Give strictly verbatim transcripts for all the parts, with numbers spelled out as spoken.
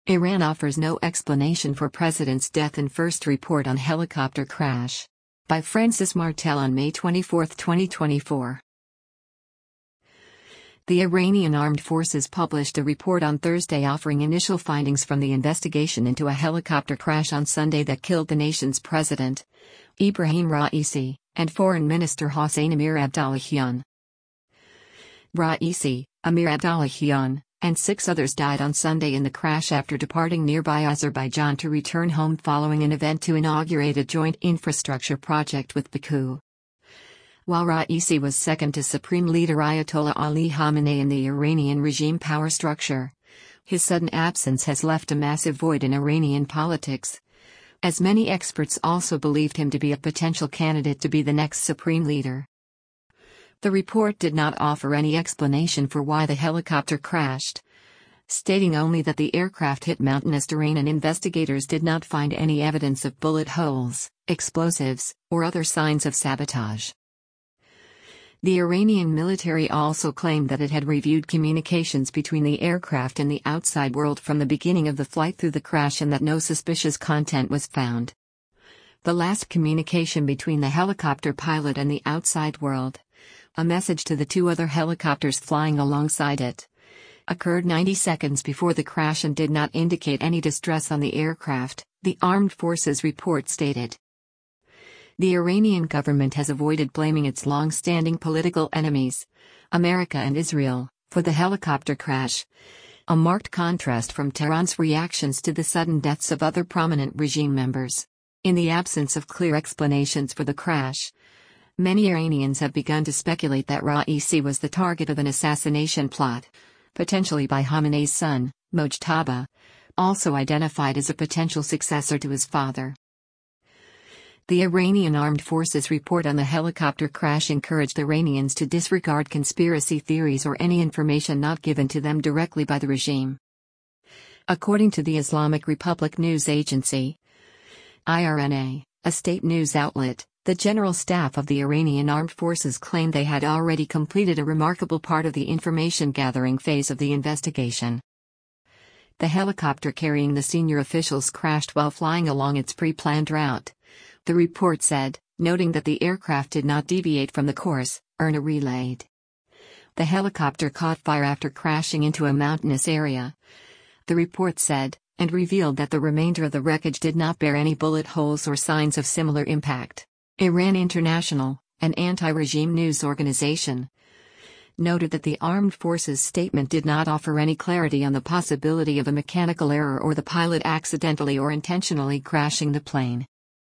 Iran offers no explanation for president's death in first report on helicopter crash. By Francis Martel on May twenty-fourth, twenty twenty-four. The Iranian Armed Forces published a report on Thursday offering initial findings from the investigation into a helicopter crash on Sunday that killed the nation's president, Ibrahim Raisi, and Foreign Minister Hossein Amir Abdollahian. Raisi, Amir Abdollahian, and six others died on Sunday in the crash after departing nearby Azerbaijan to return home following an event to inaugurate a joint infrastructure project with Baku. While Raisi was second to Supreme Leader Ayatollah Ali Khamenei in the Iranian regime power structure, his sudden absence has left a massive void in Iranian politics, as many experts also believed him to be a potential candidate to be the next supreme leader. The report did not offer any explanation for why the helicopter crashed, stating only that the aircraft hit mountainous terrain and investigators did not find any evidence of bullet holes, explosives, or other signs of sabotage. The Iranian military also claimed that it had reviewed communications between the aircraft and the outside world from the beginning of the flight through the crash and that no suspicious content was found. The last communication between the helicopter pilot and the outside world, a message to the two other helicopters flying alongside it, occurred ninety seconds before the crash and did not indicate any distress on the aircraft, the Armed Forces report stated. The Iranian government has avoided blaming its long-standing political enemies, America and Israel, for the helicopter crash, a marked contrast from Tehran's reactions to the sudden deaths of other prominent regime members. In the absence of clear explanations for the crash, many Iranians have begun to speculate that Raisi was the target of an assassination plot, potentially by Khamenei's son, Mojtaba, also identified as a potential successor to his father. The Iranian Armed Forces report on the helicopter crash encouraged Iranians to disregard conspiracy theories or any information not given to them directly by the regime. According to the Islamic Republic News Agency, I R N A, a state news outlet, the General Staff of the Iranian Armed Forces claimed they had already completed a remarkable part of the information-gathering phase of the investigation. The helicopter carrying the senior officials crashed while flying along its pre-planned route, the report said, noting that the aircraft did not deviate from the course, I R N A relayed. The helicopter caught fire after crashing into a mountainous area, the report said, and revealed that the remainder of the wreckage did not bear any bullet holes or signs of similar impact. Iran International, an anti-regime news organization, noted that the Armed Forces statement did not offer any clarity on the possibility of a mechanical error or the pilot accidentally or intentionally crashing the plane.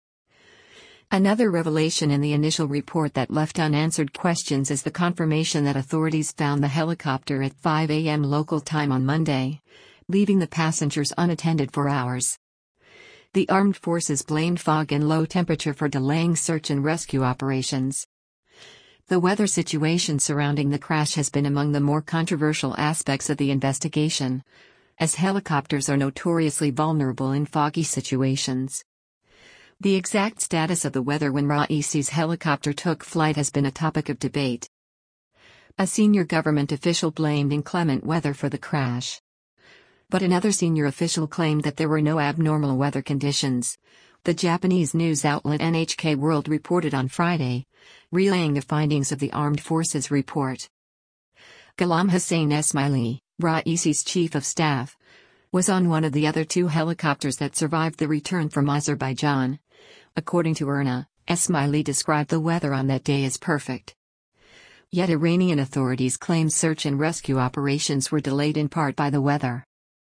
Another revelation in the initial report that left unanswered questions is the confirmation that authorities found the helicopter at five a m local time on Monday, leaving the passengers unattended for hours. The armed forces blamed fog and low temperature for delaying search and rescue operations. The weather situation surrounding the crash has been among the more controversial aspects of the investigation, as helicopters are notoriously vulnerable in foggy situations. The exact status of the weather when Raisi's helicopter took flight has been a topic of debate. A senior government official blamed inclement weather for the crash. But another senior official claimed that there were no abnormal weather conditions, the Japanese news outlet N H K World reported on Friday, relaying the findings of the Armed Forces report. Ghulam Hussein Esmaili, Raisi's chief of staff, was on one of the other two helicopters that survived the return from Azerbaijan. According to I R N A, Esmaili described the weather on that day as perfect. Yet Iranian authorities claim search and rescue operations were delayed in part by the weather.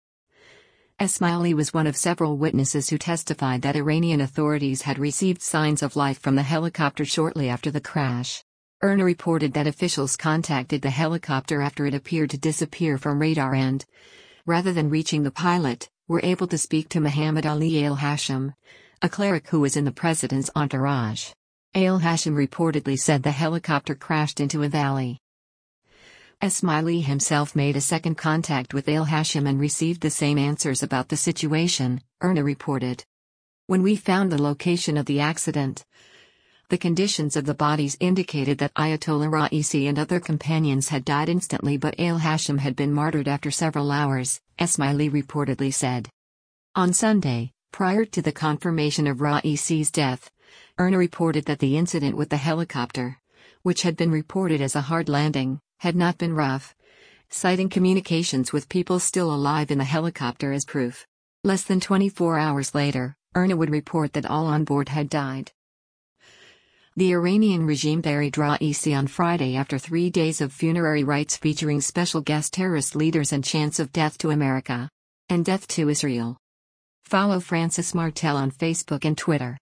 Esmaili was one of several witnesses who testified that Iranian authorities had received signs of life from the helicopter shortly after the crash. I R N A reported that officials contacted the helicopter after it appeared to disappear from radar and, rather than reaching the pilot, were able to speak to Muhammad Ali al-Hashim, a cleric who was in the president's entourage. Al-Hashim reportedly said the helicopter crashed into a valley. Esmaili himself made a second contact with al-Hashim and received the same answers about the situation, I R N A reported. When we found the location of the accident, the conditions of the bodies indicated that Ayatollah Raisi and other companions had died instantly, but al-Hashim had been martyred after several hours, Esmaili reportedly said. On Sunday, prior to the confirmation of Raisi's death, I R N A reported that the incident with the helicopter, which had been reported as a hard landing, had not been rough, citing communications with people still alive in the helicopter as proof. Less than twenty-four hours later, I R N A would report that all on board had died. The Iranian regime buried Raisi on Friday after three days of funerary rites featuring special guest terrorist leaders and chants of death to America and death to Israel. Follow Francis Martel on Facebook and Twitter.